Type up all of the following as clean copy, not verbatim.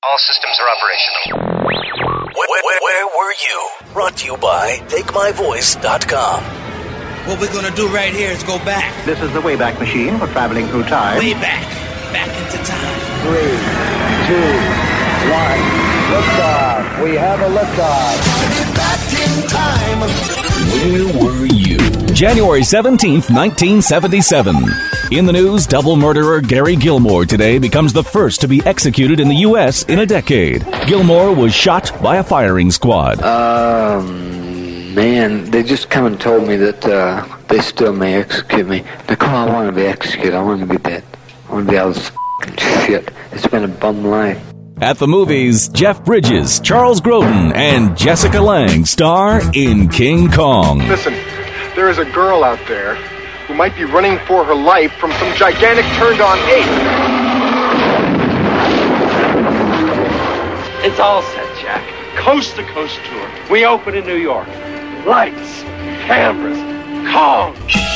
All systems are operational. Where were you? Brought to you by TakeMyVoice.com. What we're gonna do right here is go back. This is the Wayback Machine for traveling through time. Way back. Back into time. 3, 2, 1. Liftoff. We have a liftoff. Back in time. Where were you? January 17th, 1977. In the news, double murderer Gary Gilmore today becomes the first to be executed in the U.S. in a decade. Gilmore was shot by a firing squad. Man, they just come and told me that they still may execute me. Nicole, I want to be executed. I want to be dead. I want to be out of this f***ing shit. It's been a bum life. At the movies, Jeff Bridges, Charles Grodin, and Jessica Lange star in King Kong. Listen, there is a girl out there who might be running for her life from some gigantic turned-on ape. It's all set, Jack. Coast-to-coast tour. We open in New York. Lights, cameras, Kong.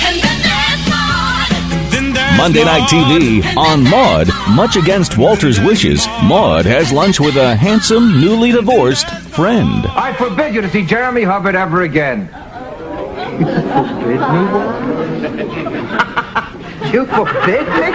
Monday Night TV on Maude. Much against Walter's wishes, Maude has lunch with a handsome, newly divorced friend. I forbid you to see Jeremy Hubbard ever again. You forbid me, Walter? You forbid me?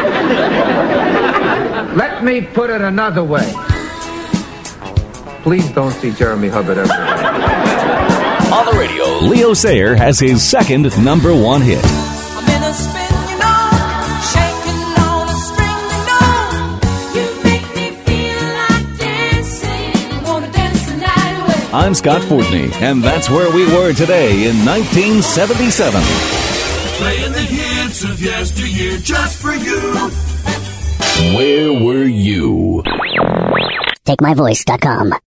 Let me put it another way. Please don't see Jeremy Hubbard ever again. On the radio, Leo Sayer has his second #1 hit. I'm in a spin, you know, shaking on a string, you know. You make me feel like dancing, wanna dance the night away. I'm Scott Fortney, and that's where we were today in 1977. Playing the hits of yesteryear just for you. Where were you? TakeMyVoice.com.